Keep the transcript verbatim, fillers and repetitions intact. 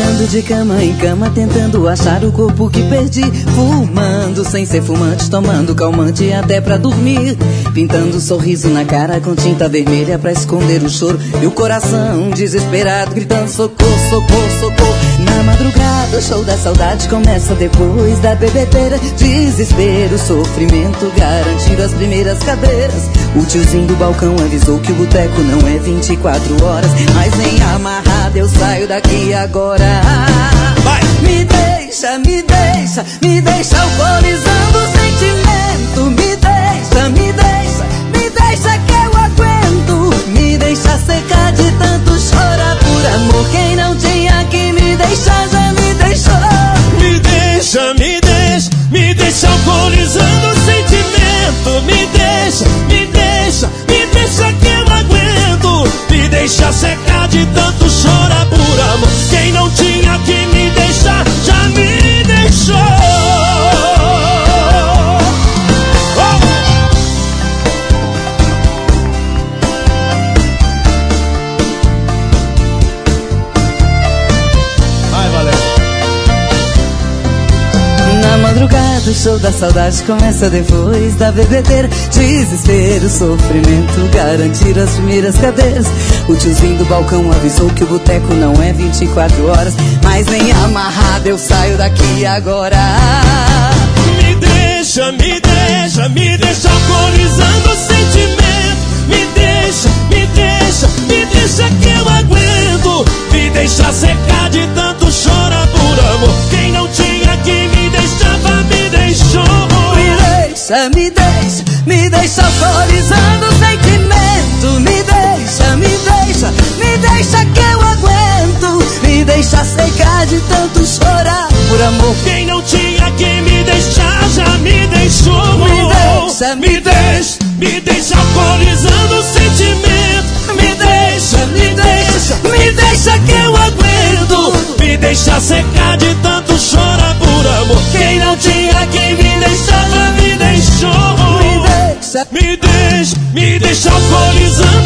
Gritando de cama em cama, tentando achar o corpo que perdi. Fumando sem ser fumante, tomando calmante até pra dormir. Pintando sorriso na cara com tinta vermelha pra esconder o choro. E o coração desesperado gritando socorro, socorro, socorro. Na madrugada o show da saudade começa depois da bebedeira. Desespero, sofrimento, garantindo as primeiras cadeiras. O tiozinho do balcão avisou que o boteco não é vinte e quatro horas. Mas nem amarrado eu saio daqui agora. Vai. Me deixa, me deixa, me deixa alcoolizando o sentimento. Me deixa, me deixa, me deixa que eu aguento. Me deixa secar de tanto chorar por amor. Quem não tinha que me deixar já me deixou. Me deixa, me deixa, me deixa alcoolizando o sentimento. Me deixa, me deixa, me deixa que eu aguento. Me deixa secar de tanto chorar por amor. Quem não tinha que me deixar já me deixou. Na madrugada o show da saudade começa depois da bebedeira. Desespero, sofrimento, garantir as primeiras cadeiras. O tiozinho do balcão avisou que o boteco não é vinte e quatro horas. Mas nem amarrado eu saio daqui agora. Me deixa, me deixa, me deixa alcoolizando o sentimento. Me deixa, me deixa, me deixa que eu aguento. Me deixa secar de tanto chorar por amor. Quem não tinha que me deixava me deixou. Me deixa, me deixa, me deixa alcoolizando o sentimento. Me deixa, me deixa, me deixa que eu aguento. Me deixa secar de tanto chorar por amor. Quem não tinha que me deixar já me deixou. Me deixa, me deixa, me deixa alcoolizando o sentimento. Me deixa, me deixa, me deixa que eu aguento. Me deixa secar de tanto chorar por amor. Quem não tinha que me deixar já me deixou. Me deixa, me deixa, me deixa alcoolizando